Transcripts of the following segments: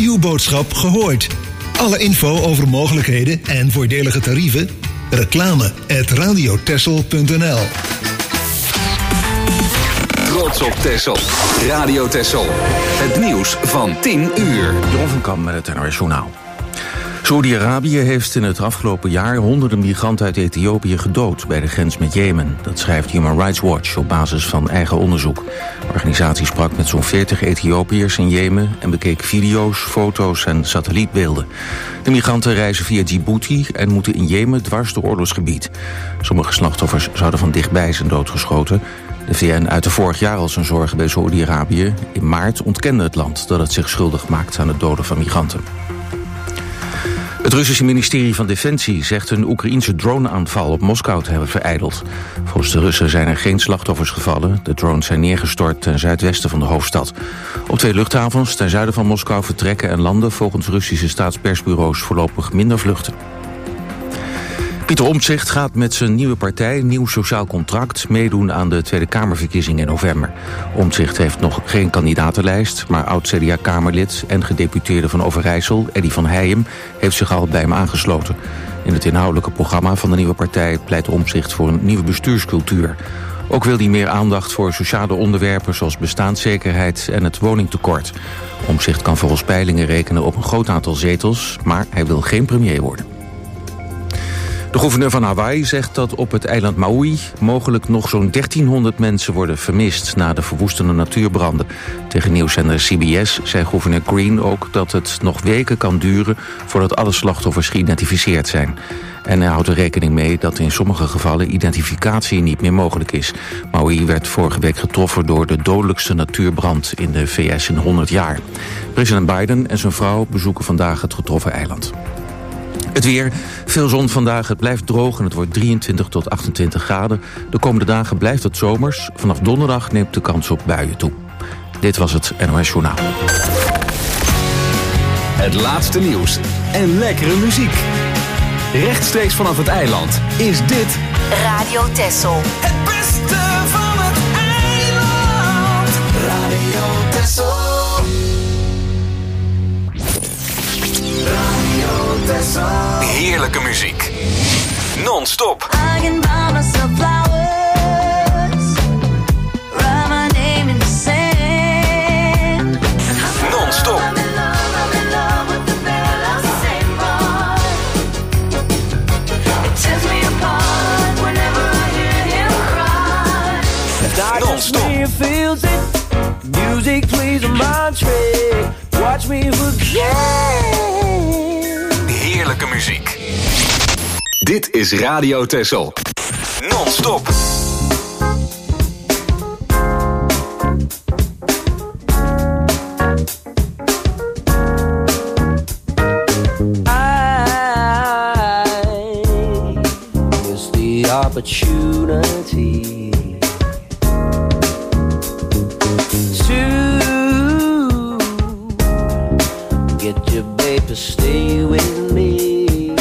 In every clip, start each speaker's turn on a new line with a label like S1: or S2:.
S1: uw boodschap gehoord. Alle info over mogelijkheden en voordelige tarieven? reclame@radiotexel.nl.
S2: Trots op Texel. Radio Texel. Het nieuws van 10 uur.
S3: Jeroen van Kamp met het NOS Journaal. Saoedi-Arabië heeft in het afgelopen jaar honderden migranten uit Ethiopië gedood bij de grens met Jemen. Dat schrijft Human Rights Watch op basis van eigen onderzoek. De organisatie sprak met zo'n 40 Ethiopiërs in Jemen en bekeek video's, foto's en satellietbeelden. De migranten reizen via Djibouti en moeten in Jemen dwars door oorlogsgebied. Sommige slachtoffers zouden van dichtbij zijn doodgeschoten. De VN uitte vorig jaar al zijn zorgen bij Saoedi-Arabië. In maart ontkende het land dat het zich schuldig maakt aan het doden van migranten. Het Russische ministerie van Defensie zegt een Oekraïense droneaanval op Moskou te hebben verijdeld. Volgens de Russen zijn er geen slachtoffers gevallen. De drones zijn neergestort ten zuidwesten van de hoofdstad. Op 2 luchthavens ten zuiden van Moskou vertrekken en landen volgens Russische staatspersbureaus voorlopig minder vluchten. Pieter Omtzigt gaat met zijn nieuwe partij Nieuw Sociaal Contract meedoen aan de Tweede Kamerverkiezingen in november. Omtzigt heeft nog geen kandidatenlijst, maar oud-CDA-Kamerlid en gedeputeerde van Overijssel, Eddy van Heijem, heeft zich al bij hem aangesloten. In het inhoudelijke programma van de nieuwe partij pleit Omtzigt voor een nieuwe bestuurscultuur. Ook wil hij meer aandacht voor sociale onderwerpen zoals bestaanszekerheid en het woningtekort. Omtzigt kan volgens peilingen rekenen op een groot aantal zetels, maar hij wil geen premier worden. De gouverneur van Hawaii zegt dat op het eiland Maui mogelijk nog zo'n 1300 mensen worden vermist na de verwoestende natuurbranden. Tegen nieuwszender CBS zei gouverneur Green ook dat het nog weken kan duren voordat alle slachtoffers geïdentificeerd zijn. En hij houdt er rekening mee dat in sommige gevallen identificatie niet meer mogelijk is. Maui werd vorige week getroffen door de dodelijkste natuurbrand in de VS in 100 jaar. President Biden en zijn vrouw bezoeken vandaag het getroffen eiland. Het weer, veel zon vandaag, het blijft droog en het wordt 23 tot 28 graden. De komende dagen blijft het zomers. Vanaf donderdag neemt de kans op buien toe. Dit was het NOS Journaal.
S2: Het laatste nieuws en lekkere muziek. Rechtstreeks vanaf het eiland is dit
S4: Radio Texel.
S5: Het beste van het eiland. Radio Texel.
S2: heerlijke muziek. Non-stop. Non-stop. Non-stop.
S6: Music plays on my track. Watch me forget.
S2: Heerlijke muziek. Dit is Radio Texel. Non-stop.
S6: I miss the opportunity get your babe to stay with me.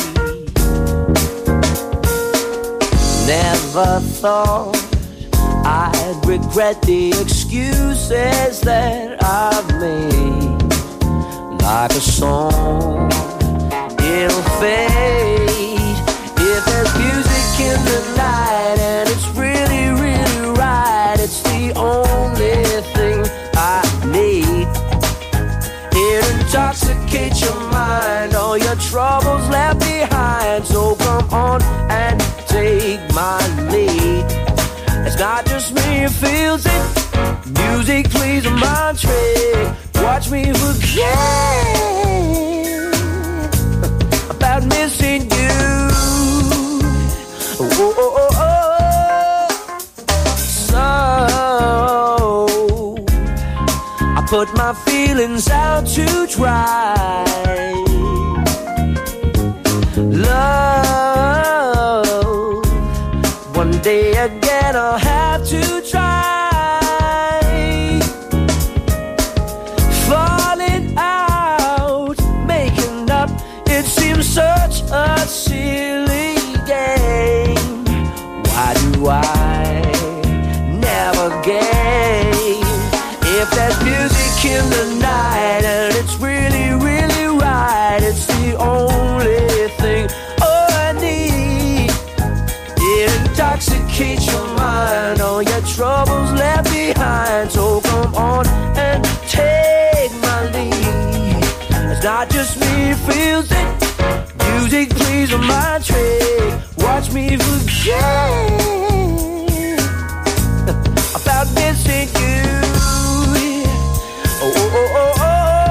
S6: Never thought I'd regret the excuses that I've made. Like a song, it'll fade. If there's music in the night and it's really, really right, it's the only thing I need. It intoxicates your mind, all your troubles left behind. So come on and take my lead. It's not just me who feels it. Music plays on my track. Watch me forget about missing you. Oh, oh, oh, oh. So I put my feelings out to dry. Love, one day again I'll have to try. Falling out, making up, it seems such a silly game. Why do I never game? If there's music in the night and it's really, really It's not just me who feels it. Music plays on my trick. Watch me forget about missing you. Oh, oh, oh, oh, oh.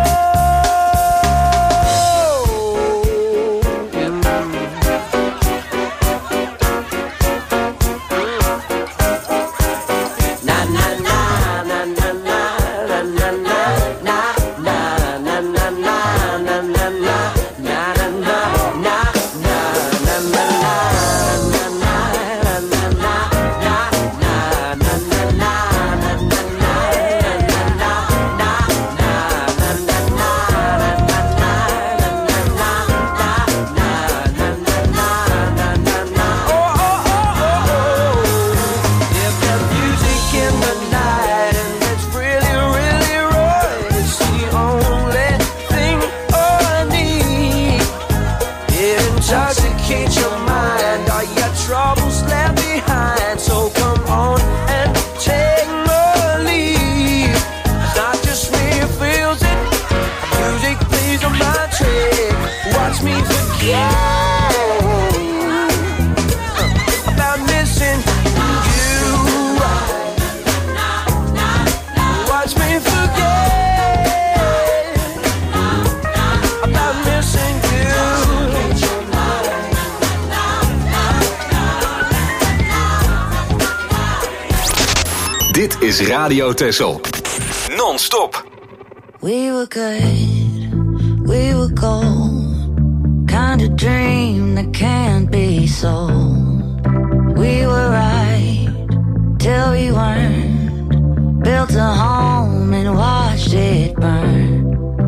S2: Dit is Radio Texel. Non-stop.
S4: We were good, we were gold. Kind of dream that can't be sold. We were right till we weren't. Built a home and watched it burn.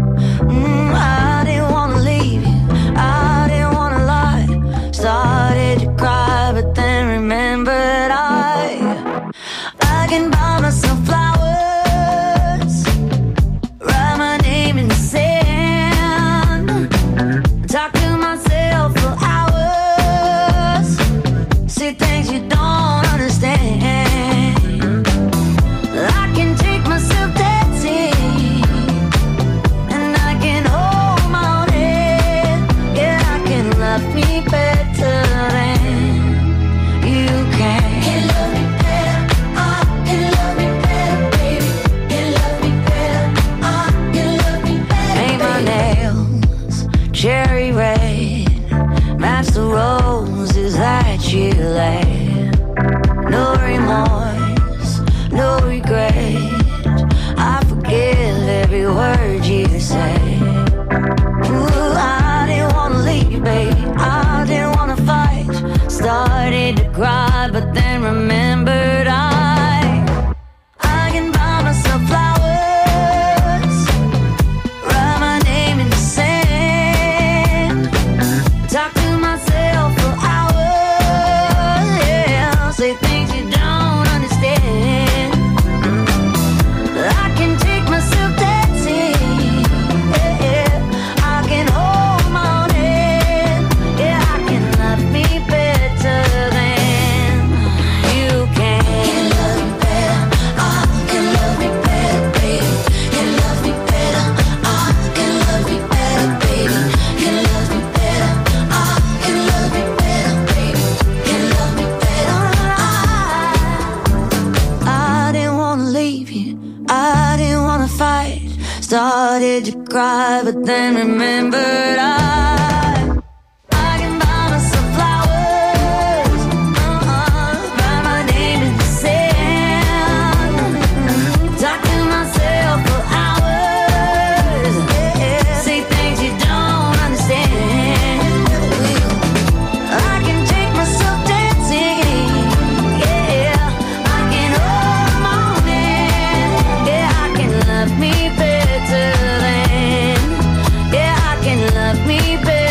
S4: I didn't want to leave you, I didn't want to lie. Started to cry but then remembered I can buy myself flowers, write my name in the sand, talk to myself for hours, see things you don't understand. I can take myself dancing, and I can hold my own head. Yeah, I can love me better than you can. Cherry red, match the roses that you laid. No remorse, no regret. I forgive every word you say. Ooh, I didn't wanna leave, babe. I didn't wanna fight. Started to cry, but then remembered I can buy myself flowers, write my name in the sand, talk to myself for hours, yeah, say things you don't understand. I can take myself dancing, yeah, I can hold my own head, yeah, I can love me better than you can. Can love me better, I can love me better, baby. Can love me better, I can love me better, baby. Can love me better, I can love me better, baby. Can love me better, I didn't wanna leave you, I didn't wanna fight. Started to cry, but then remembered I can buy myself flowers, write my name in the sand, talk to myself for hours, yeah, say things you don't understand. I can take myself dancing, yeah, I can hold my own hand, yeah, I can love me better than, yeah, I can love me better.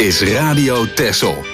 S2: is Radio Texel.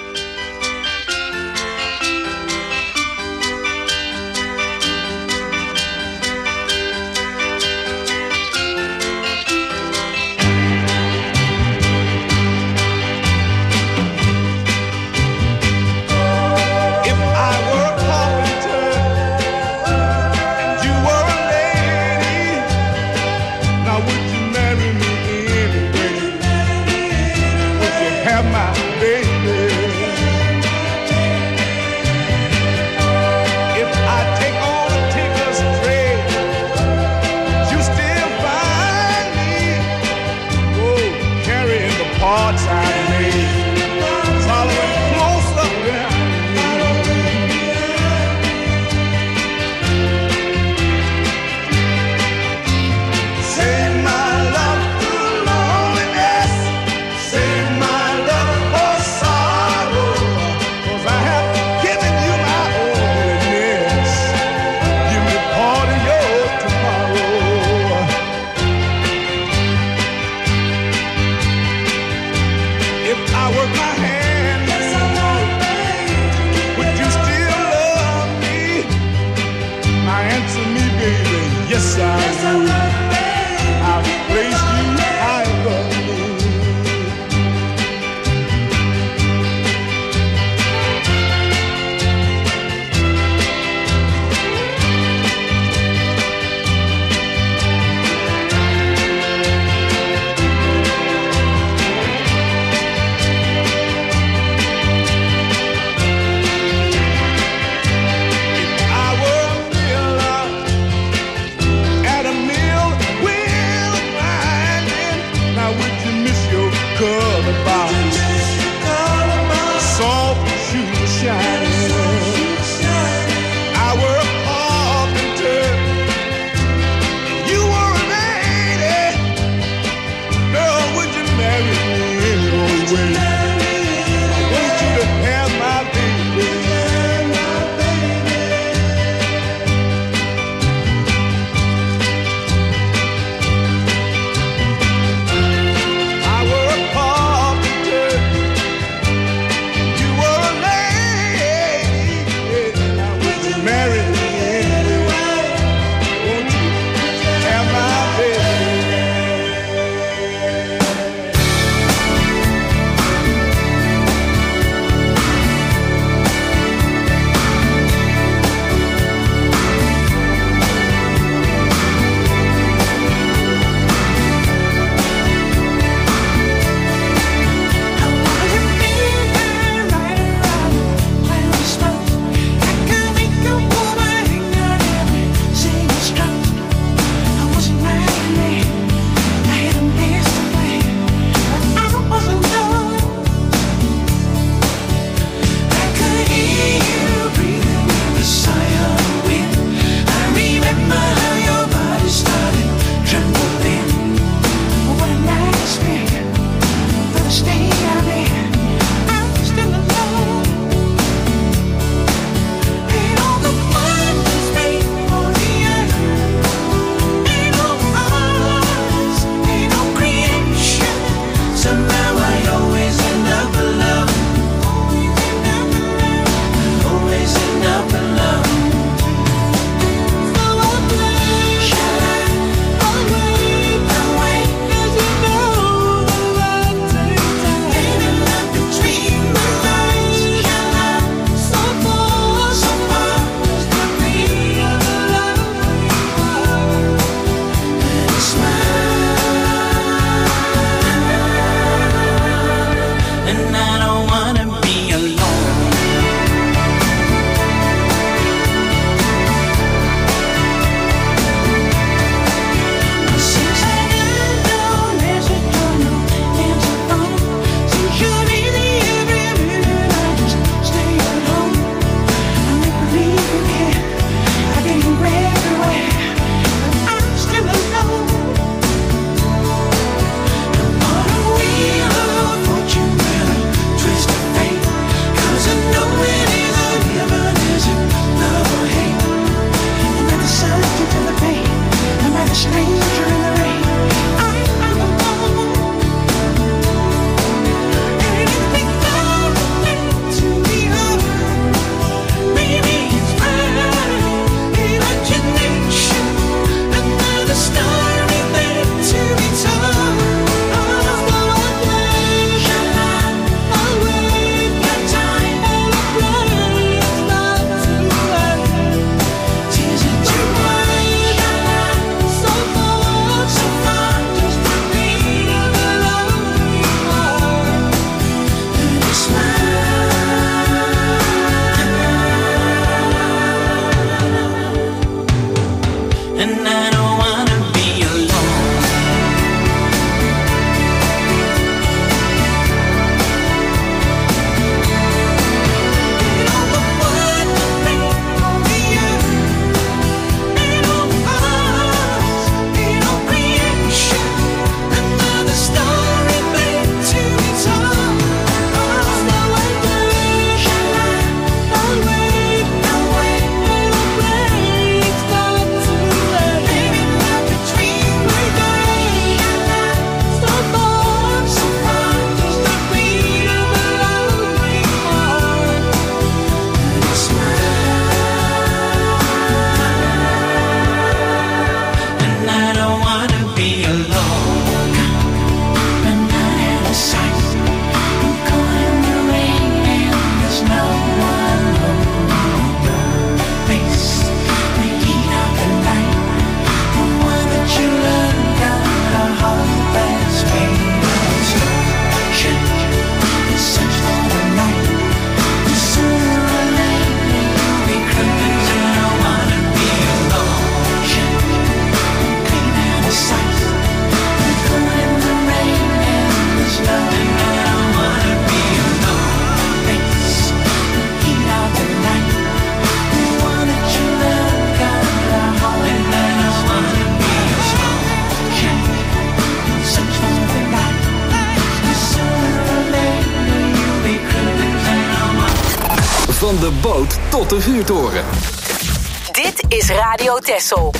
S2: Van de boot tot de vuurtoren.
S7: Dit is Radio Texel.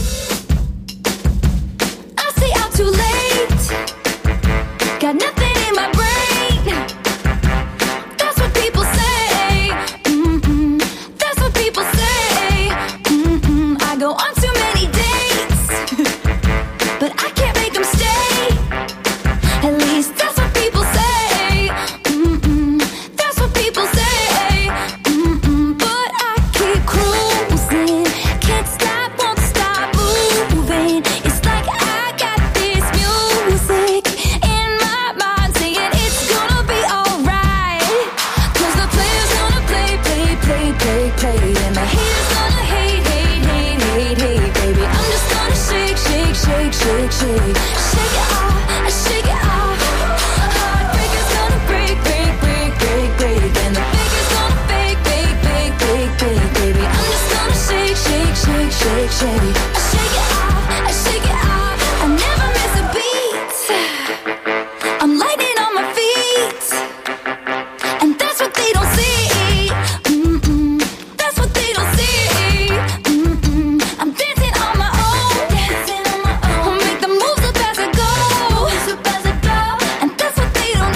S4: I stay out too late. Got nothing in my brain. That's what people say. That's what people say. I go on too many dates, but I can't make them stay. At least that's what people say. That's what people say. But I keep cruising. Can't stop, won't stop moving. It's like I got this music in my mind saying it's gonna be alright. 'Cause the player's gonna play, play, play, play, play. And the haters gonna hate, hate, hate, hate, hate, baby. I'm just gonna shake, shake, shake, shake, shake. Shake it off, shake it off. Heartbreaker's gonna break, break, break, break, break. And the faker's gonna fake, fake, fake, fake, fake, baby. I'm just gonna shake, shake, shake, shake, shake. I shake it off, I shake it off. I never miss a beat. I'm lightning on my feet, and that's what they don't see. That's what they don't see. I'm dancing on my own, dancing on my own. Make the moves up as I go, and that's what they don't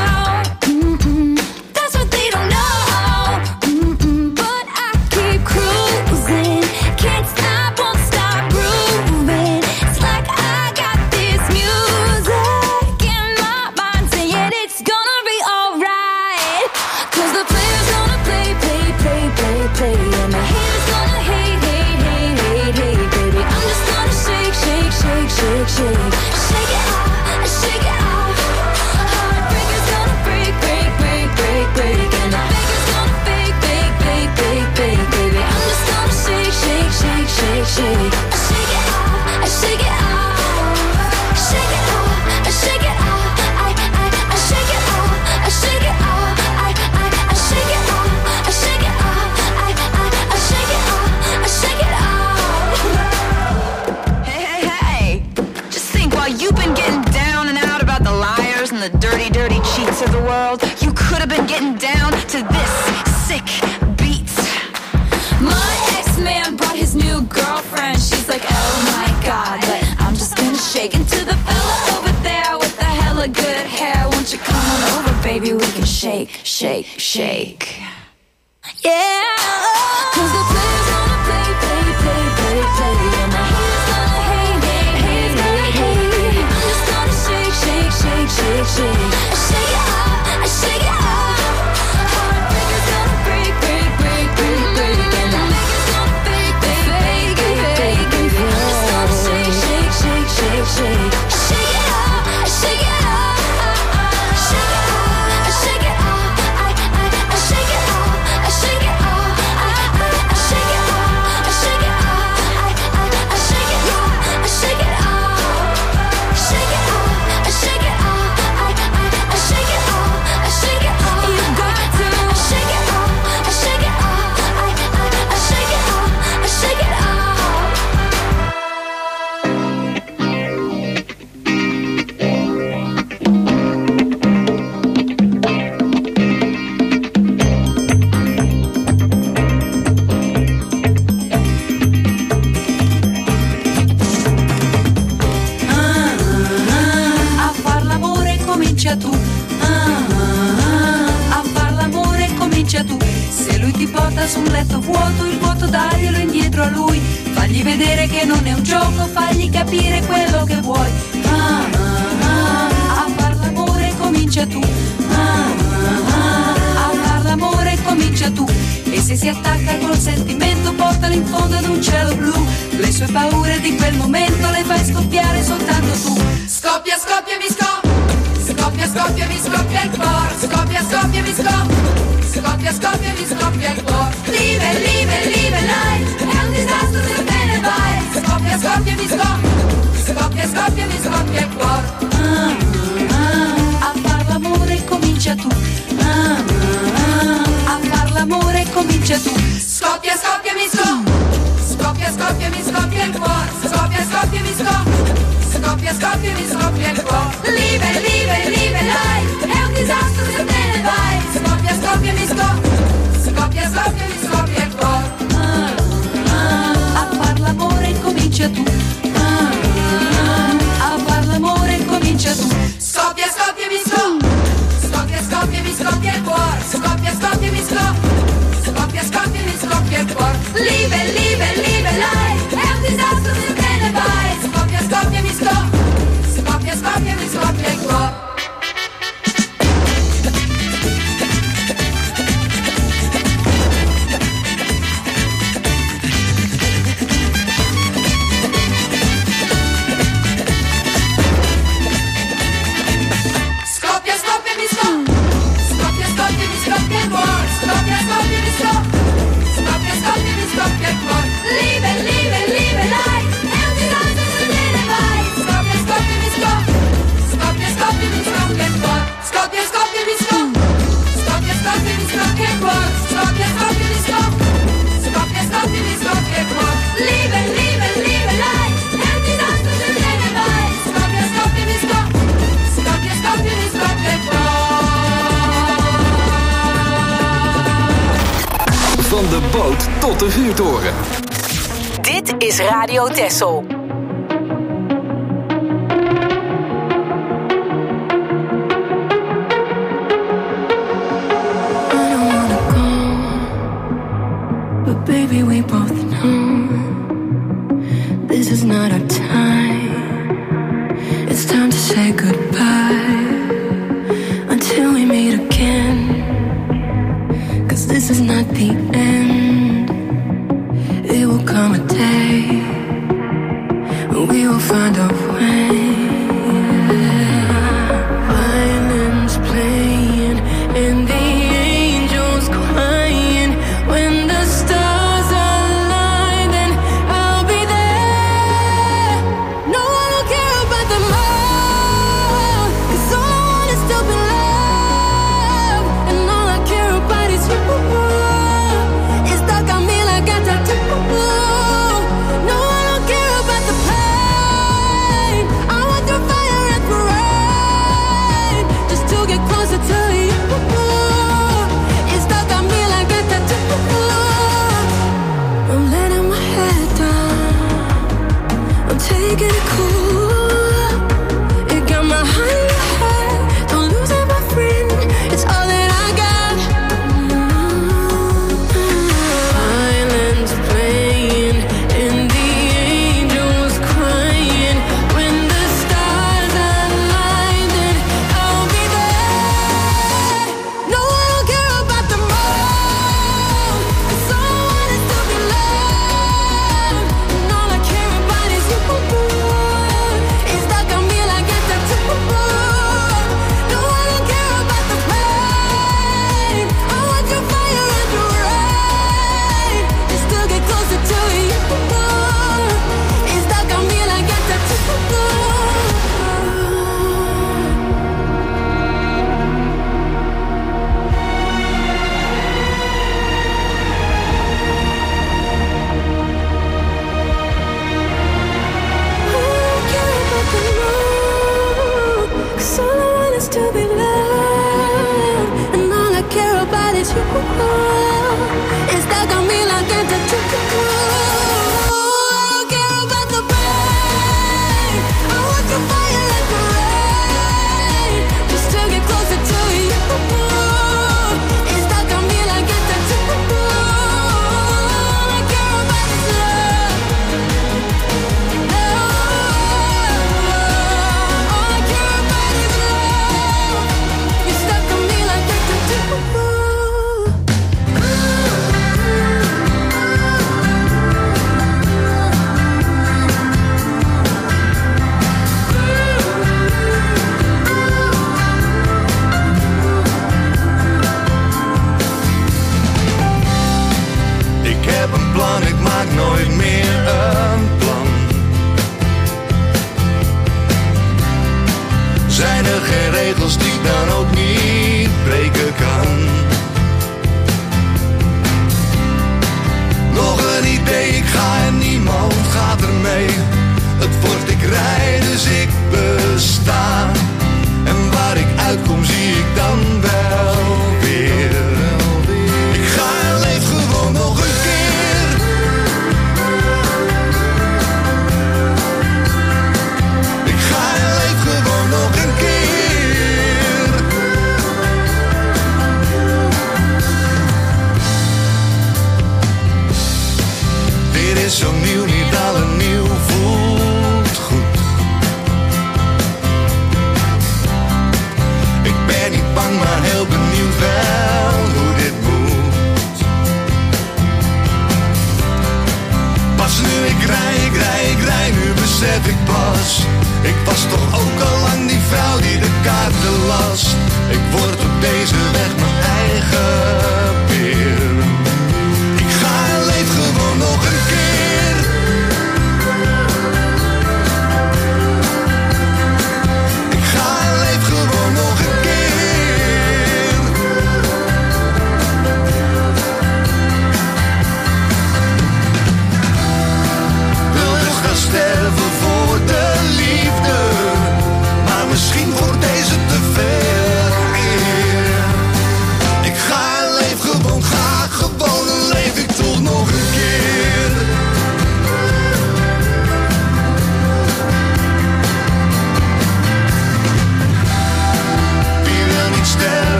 S4: know. That's what they don't know. But I keep cruising, can't stop, won't stop grooving. It's like I got this music in my mind saying it's gonna be alright. 'Cause the player's gonna play, play, play, play, play. And the haters gonna hate, hate, hate, hate, hate, baby. I'm just gonna shake, shake, shake, shake, shake. Shake it off, shake it off. Heartbreaker's gonna break, break, break, break, break. And the faker's gonna fake, fake, fake, fake, fake, baby. I'm just gonna shake, shake, shake, shake, shake. I shake it off, I shake it off. Shake it off, I shake it off. I shake it off, I shake it off. I shake it off, I shake it off. I shake it off, I shake it off.
S8: Hey, hey, hey. Just think, while you've been getting down and out about the liars and the dirty, dirty cheats of the world, you could have been getting down to this sick beat.
S4: My ex-man brought his new girlfriend. She's like, oh my god, but I'm just gonna shake into the fella over there with the hella good hair. Won't you come on over, baby? We can shake, shake, shake. Yeah, 'cause the player's gonna play, play, play, play, play. And the haters gonna hate, hate, hate, hate, hate. I'm just gonna shake, shake, shake, shake, shake. I shake it off, I shake it off. Heartbreaker's gonna break, break, break, break, break. And the faker's gonna fake, fake, fake, fake, fake, baby. I'm just gonna shake, shake, shake, shake, shake. I shake it off, I shake it off. Shake it off, I shake it off. I shake it off, I shake it off. I shake it off, I shake it off. I shake it off, I shake it off. Shake it off, I shake it off. I shake it off, I shake it off. You got to shake it off, I shake it off. I shake it off, I shake it off.
S9: A far l'amore comincia tu. A far l'amore comincia tu. Se lui ti porta su un letto vuoto, il vuoto daglielo indietro a lui. Fagli vedere che non è un gioco, fagli capire quello che vuoi. A far l'amore comincia tu. A far l'amore comincia tu. E se si attacca col sentimento, portalo in fondo ad un cielo blu. Le sue paure di quel momento le fai scoppiare soltanto tu. Scoppia, scoppia, mi scoppia. Scoppia, scoppia, mi scoppia il cuore. Scoppia, scoppia, mi scoppia. Scoppia, scoppia, mi scoppia il cuore. Live, live, live life. È un disastro se te ne vai. Scoppia, scoppia, mi scoppia. Scoppia, scoppia, mi scoppia il cuore. A far l'amore comincia tu. A far l'amore comincia tu. Scoppia, scoppia, mi scoppia. Scoppia, scoppia, mi scoppia il cuore. Scoppia, scoppia, mi scoppia. Scoppia, scoppia, mi scoppia il cuore. Live, live, live life. È un disastro se te ne vai. Scoppia, scoppia, mi scoppia. Scoppia,
S2: Van de boot tot de vuurtoren.
S7: Dit is Radio Texel.
S10: Baby, we both know this is not our time. It's time to say goodbye until we meet again. 'Cause this is not the end. It will come a day when we will find a way. Violins playing and the angels crying when the stars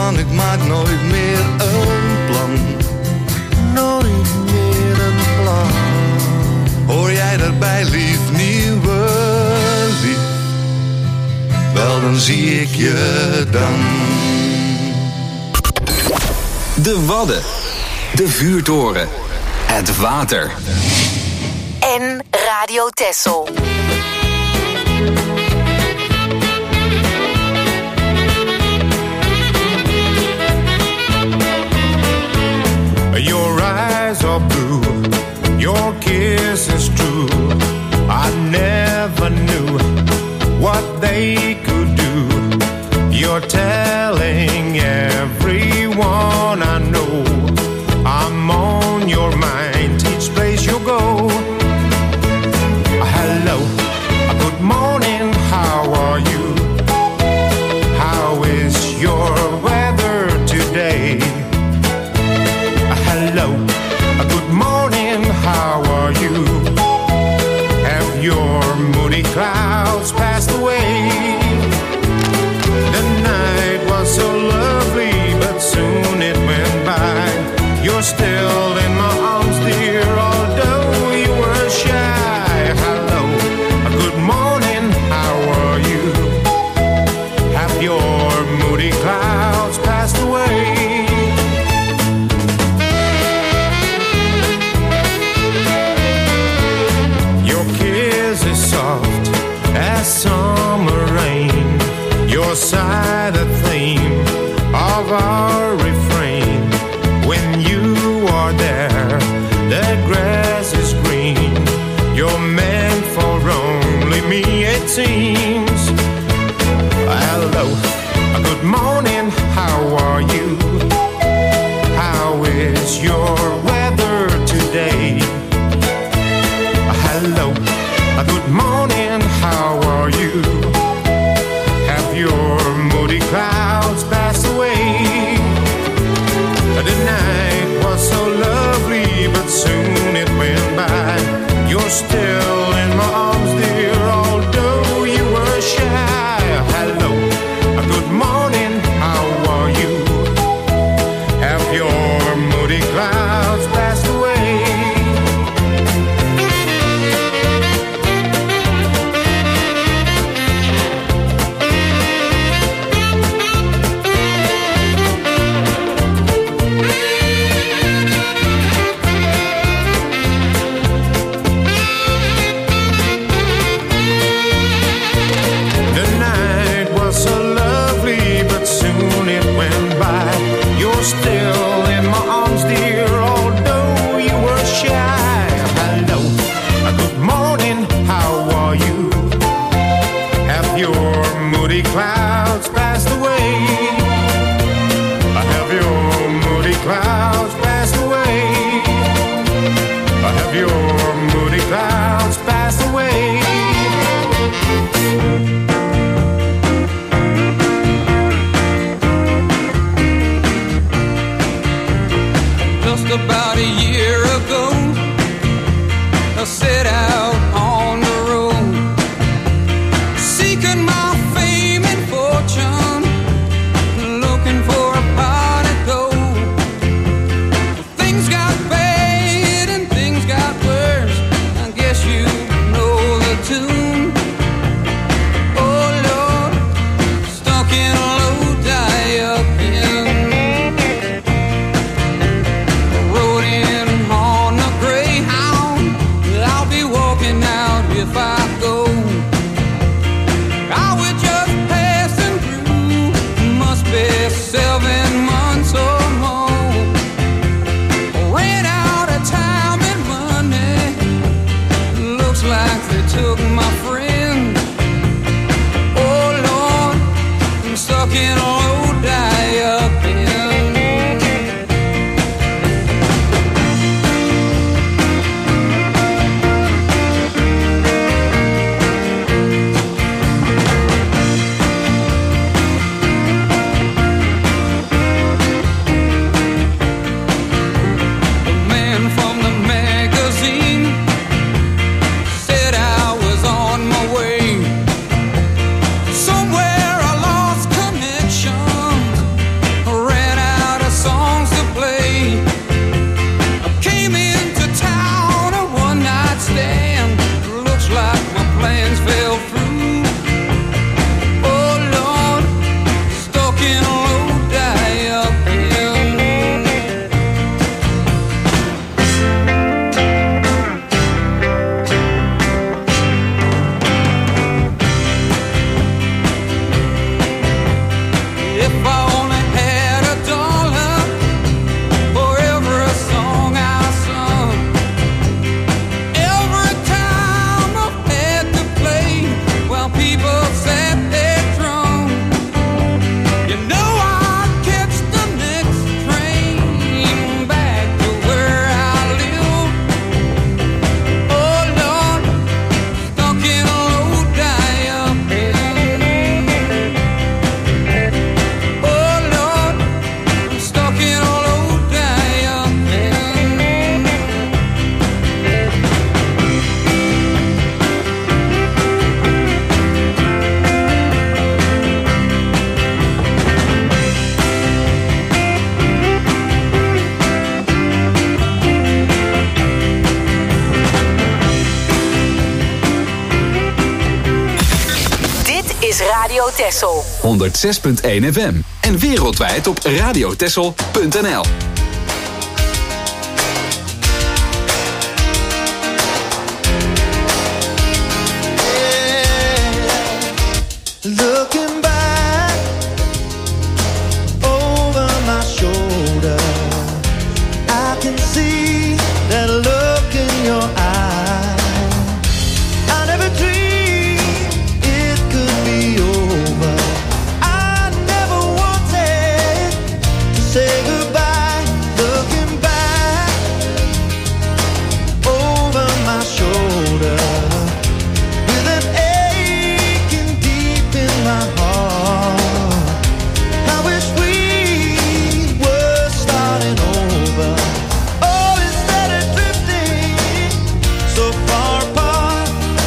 S11: man, ik maak nooit meer een plan. Nooit meer een plan. Hoor jij daarbij, lief, nieuwe lief? Wel, dan zie ik je dan.
S2: De Wadden, de vuurtoren, het water.
S7: En Radio Texel.
S12: Your eyes are blue, your kiss is true. I never knew what they could do. You're telling everyone I know I'm on your mind each place you go. Hello, good morning, how are you? How is your weather today? Hello, good morning, how are you? Have your moody clouds passed away? The night was so lovely, but soon it went by. You're still in my arms, dear, although you were shy. Hello, good morning, how are you? Have your moody clouds passed away? Summer rain, your side the theme of our refrain. When you are there, the grass is green. You're meant for only me, it seems. Hello, good morning, how are you? How is your weather today? Hello, good morning, how are you? Have your moody clouds passed away? The night was so lovely, but soon it went by. You're still in my arms, dear, although you were shy. Hello, good morning, how are you? Have your moody clouds passed away? Still in my arms, dear, although you were shy. Hello, good morning, how are you? Have your moody clouds passed away? Have your moody clouds passed away? Have your moody clouds passed away?
S13: About a year ago, I set out on the road, seeking my fame and fortune, looking for a pot of gold. Things got bad and things got worse, I guess you know the tune. Oh Lord, stuck in a low die up in on the
S7: Texel.
S2: 106.1 FM. En wereldwijd op radiotexel.nl.
S14: Looking back over my shoulder, I can see that look in your eye. I never dreamed it could be over. I never wanted to say goodbye. Looking back over my shoulder, with an aching deep in my heart. I wish we were starting over. Oh, instead of drifting so far apart.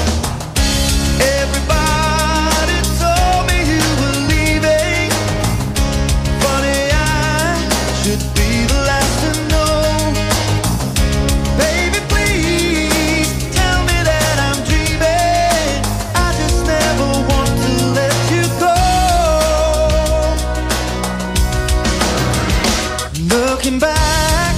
S14: Everybody told me you were leaving. Funny, I should be the last to know. Baby, please tell me that I'm dreaming. I just never want to let you go. Looking back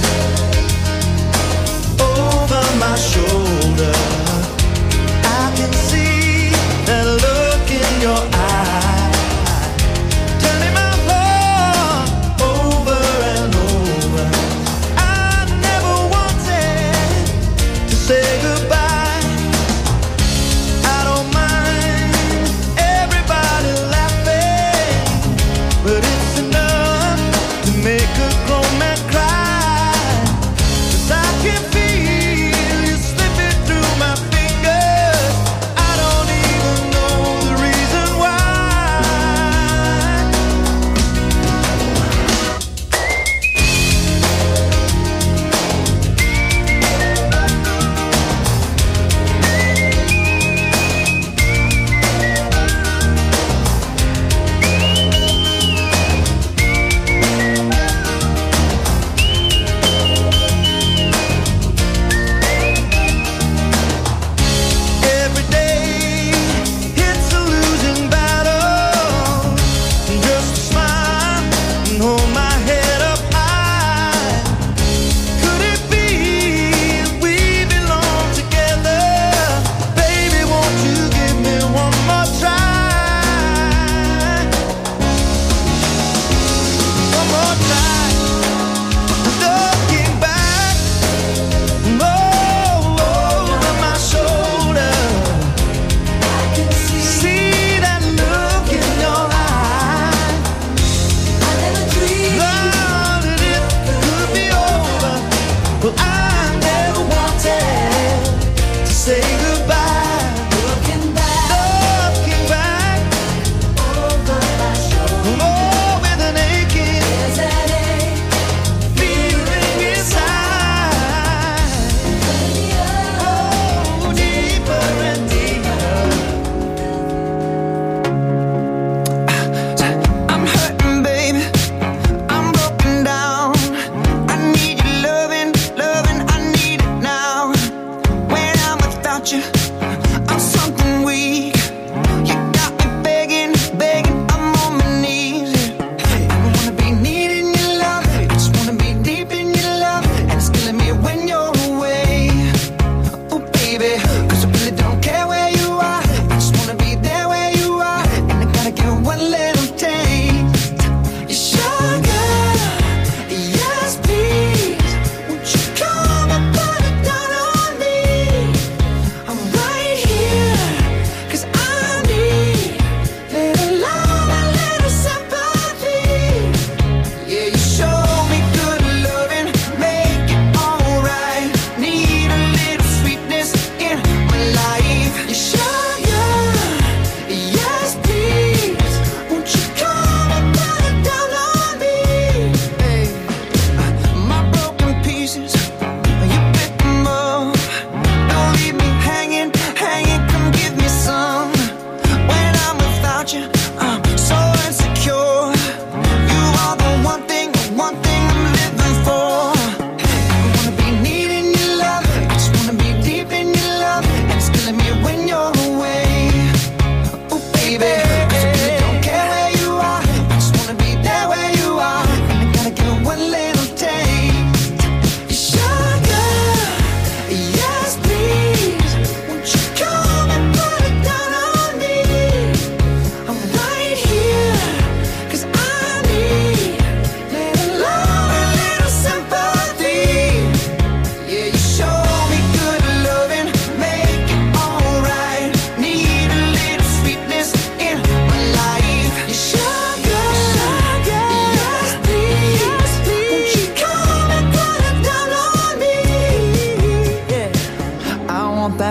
S14: over my shoulder, I can see that look in your eye, turning my heart over and over. I never wanted to say goodbye. I don't mind everybody laughing, but it's enough to make a grown man cry. 'Cause I can feel you slipping through my fingers. I don't even know the reason why.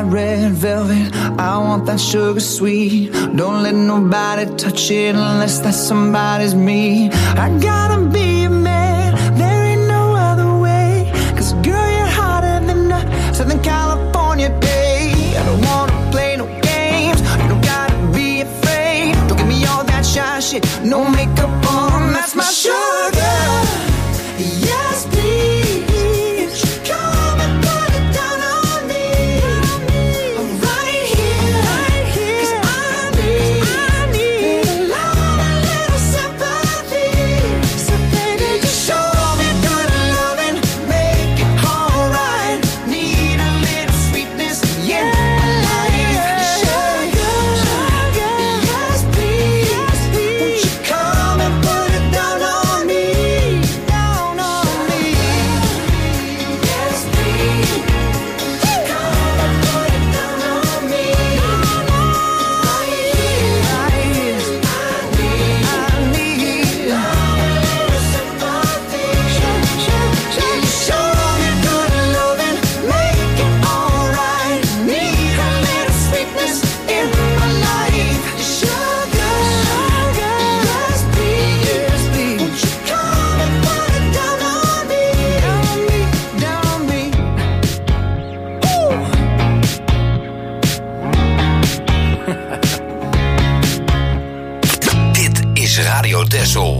S5: that red velvet, I want that sugar sweet. Don't let nobody touch it unless that somebody's me. I gotta be a man, there ain't no other way. 'Cause girl, you're hotter than a Southern California day. I don't wanna play no games, you don't gotta be afraid. Don't give me all that shy shit, no makeup on, that's my sugar. Yes, please, come and put it down on me. I'm right here, 'cause I need a lot, a little sympathy. So baby, just show me good loving, make it alright. Need a little sweetness in my life. Sugar, yes please, won't you come and put it down on me? Down on me. Yes please, come and put it down on me. Right here, I need a little sympathy. Show me good loving, make it alright. Need a little sweetness in my life. Sugar, yes please, won't you come and put it down on me? Down on me.
S15: Dit is Radio Texel.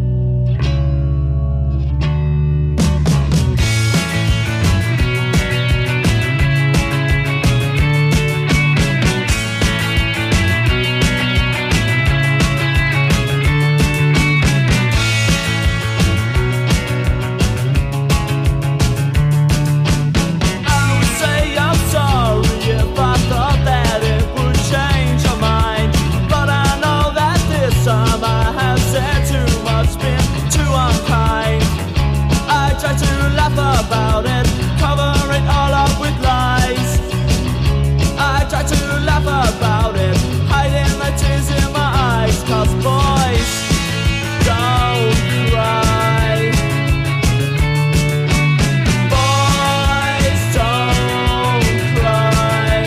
S16: I would say I'm sorry if I thought that it would change your mind. But I know that this time I have said too much, been too unkind. I try to laugh about it, cover it all up with lies. I try to laugh about it, hiding the tears in my eyes. 'Cause boys don't cry. Boys don't cry.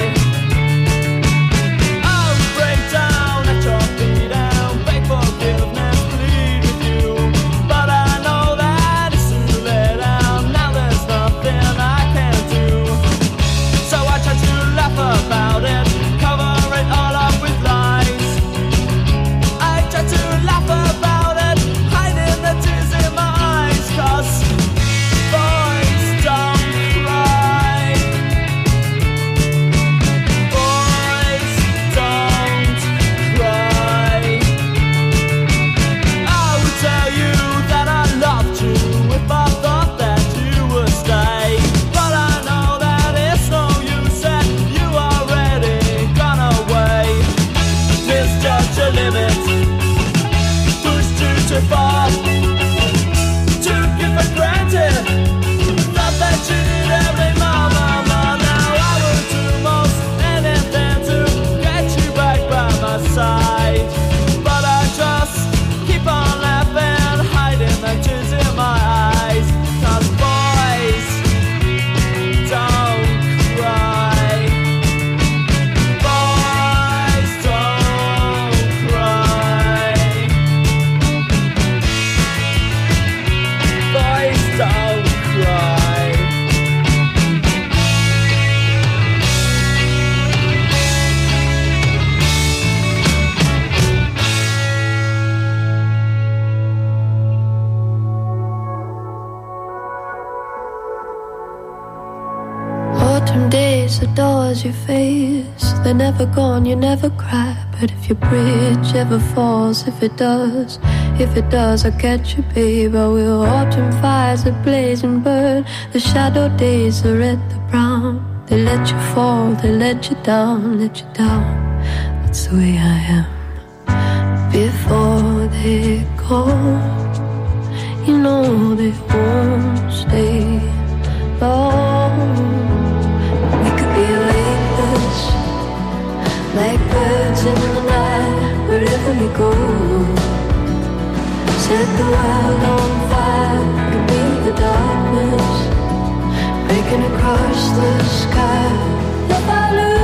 S16: I would break down at your feet and beg forgiveness, plead with you. But I know that it's too late and now there's nothing I can do. So I try to laugh about it, cover it all up with lies. I try to laugh about it, hiding the tears in my eyes. 'Cause boys don't cry. Boys don't cry. I would tell you that I loved you if I thought that you would stay. But I know that it's no use that you already gone away. Misjudge your limits, pushed you too far, took you for granted, thought that you did every mama. Now I would do most anything to get you back by my side. But I just keep on laughing, hiding the tears in my eyes. 'Cause boys don't cry. Boys don't cry. Boys don't cry.
S10: Autumn days adores your face. They're never gone, you never cry. But if your bridge ever falls, if it does, I'll catch you, babe. I will. Autumn fires that blaze and burn. The shadow days, the red, the brown. They let you fall, they let you down, let you down. That's the way I am. Before they go, you know they won't stay long. We could be weightless, like birds in the night, wherever we go. Set the world on fire, we could be the darkness, breaking across the sky. If I lose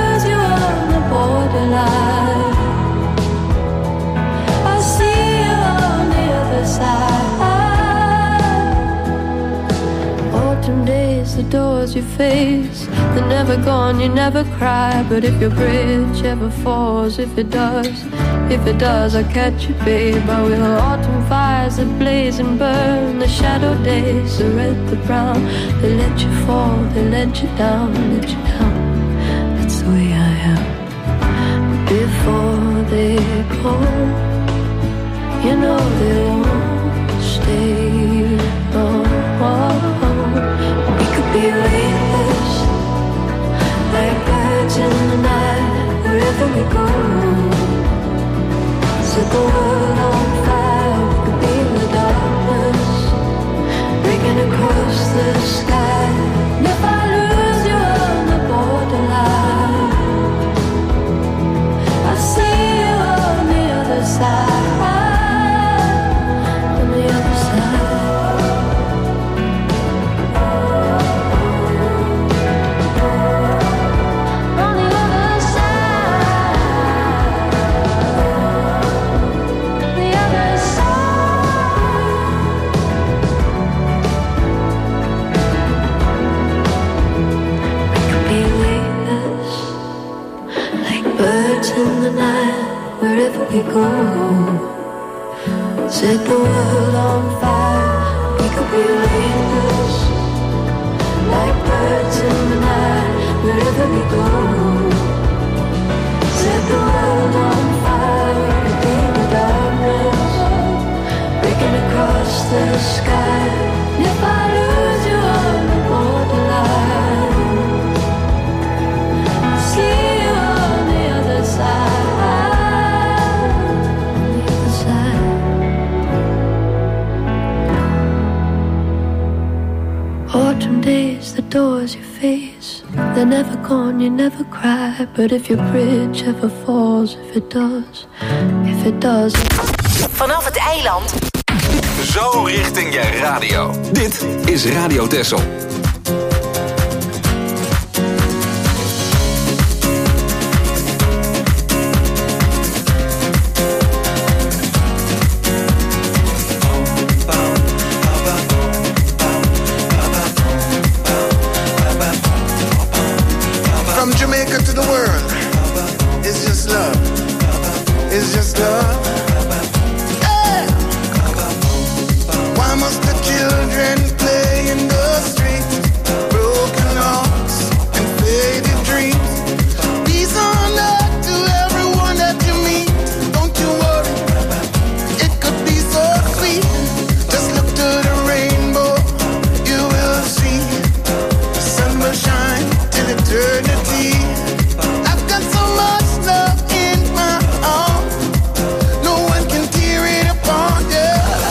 S10: the doors you face, they're never gone, you never cry. But if your bridge ever falls, if it does, I'll catch you, babe. I will. Autumn fires that blaze and burn, the shadow days, the red, the brown. They let you fall, they let you down, let you down. That's the way I am. Before they go, you know they won't stay long. We could be weightless, like birds in the night, wherever we go. Set the world on fire, we could be in the darkness, breaking across the sky. And if I lose you on the borderline, I see you on the other side, on the other side. In the night, wherever we go, set the world on fire. We could be weightless, like birds in the night, wherever we go. Set the world on fire. We could be in the darkness, breaking across the sky. And if I lose you on the borderline, I'll see you on the other side. Autumn days, the doors you face, they're never gone, you never cry. But if your bridge ever falls, if it does.
S7: Vanaf het eiland.
S2: Zo richting je radio. Dit is Radio Texel.
S11: From Jamaica to the world, it's just love. It's just love. Yeah. Why must the children play in the streets? Broken hearts and faded dreams. Peace on earth to everyone that you meet. Don't you worry, it could be so sweet. Just look to the rainbow, you will see. The sun will shine till eternity. I've got so much love in my heart, no one can tear it apart, yeah.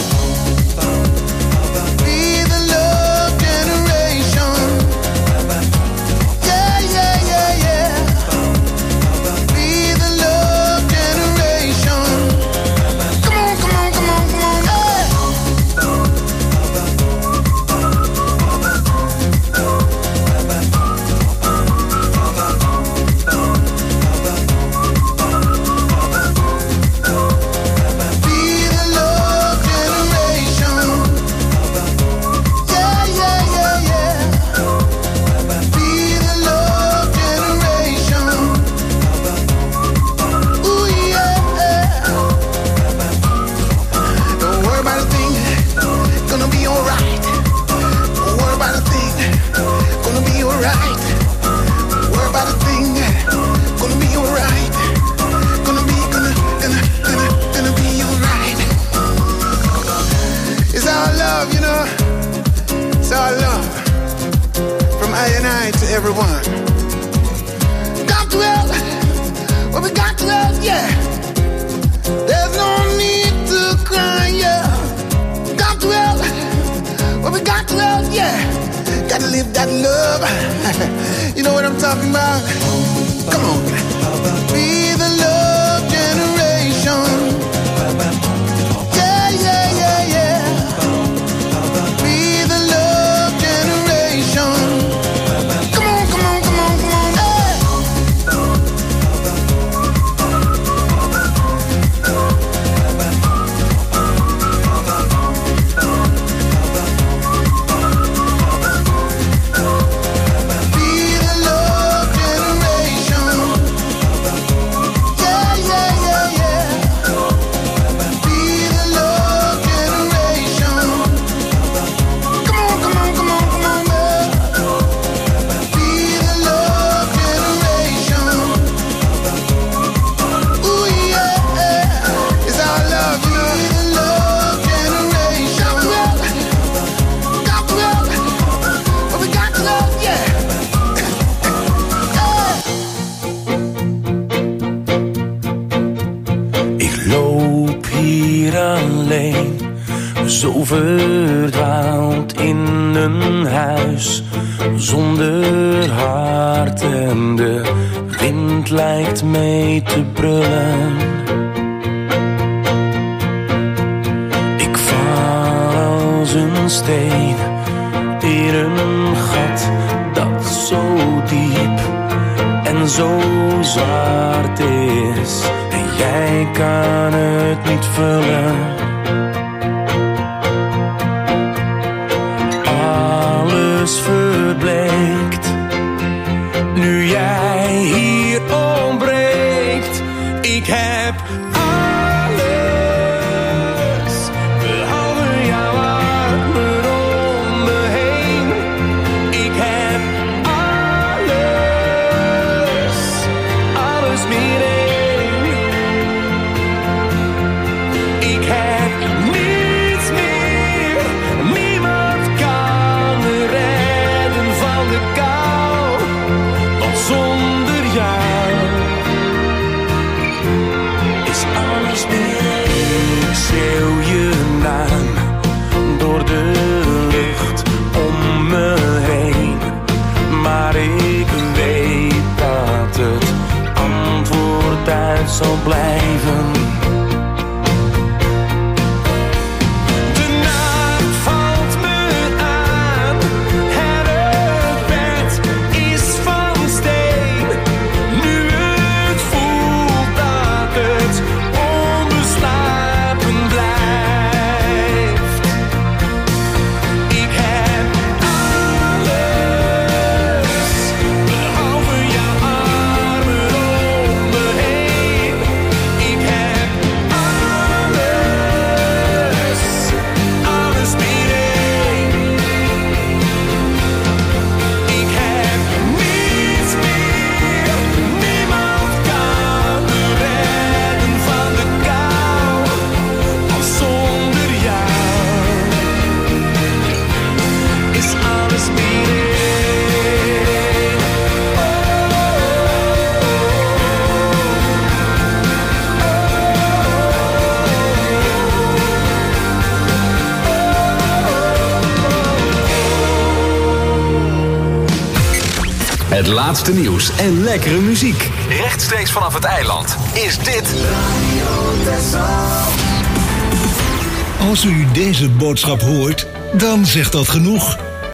S11: Be the love generation. Yeah, yeah, yeah, yeah. Be the love generation. Come on, come on, come on, come on, yeah. Be the love generation. Yeah, yeah, yeah, yeah. Be the love generation. Ooh, yeah. Don't worry about a thing, gonna be alright. Don't worry about a thing, gonna be alright. Don't worry about a thing, gonna be alright. Gonna be alright. It's our love, you know. It's our love. From I and I to everyone. Got to help. Well, we got to help, yeah. There's no need to cry, yeah. Got to help. Well, we got to help, yeah. Gotta live that love. You know what I'm talking about? Come on. Be the love generation. Yeah, yeah, yeah, yeah. Be the love generation. Come on, come on, come on, come on, hey.
S17: in een huis zonder hart en de wind lijkt mee te brullen. Ik val als een steen in een gat dat zo diep en zo zwart is en jij kan het niet vullen. Alles verbleekt nu jij hier ontbreekt. Ik heb alles behalve jouw armen om me heen. Ik heb alles meer één. Ik heb niets meer, niemand kan me redden van de kou, want zonder jou is alles meer. Ik schreeuw je naam door de lucht om me heen, maar ik weet dat het antwoord uit zal blijven. De nacht valt me aan en het bed is van steen. Nu het voelt dat het onbeslapen blijft. Ik heb alles behalve jouw armen om me heen. Ik heb alles meer één. Ik heb niets meer, niemand kan me redden van de kou, want zonder jou is alles meer één.
S2: Het laatste nieuws en lekkere muziek. Rechtstreeks vanaf het eiland is dit
S1: Als u deze boodschap hoort, dan zegt dat genoeg.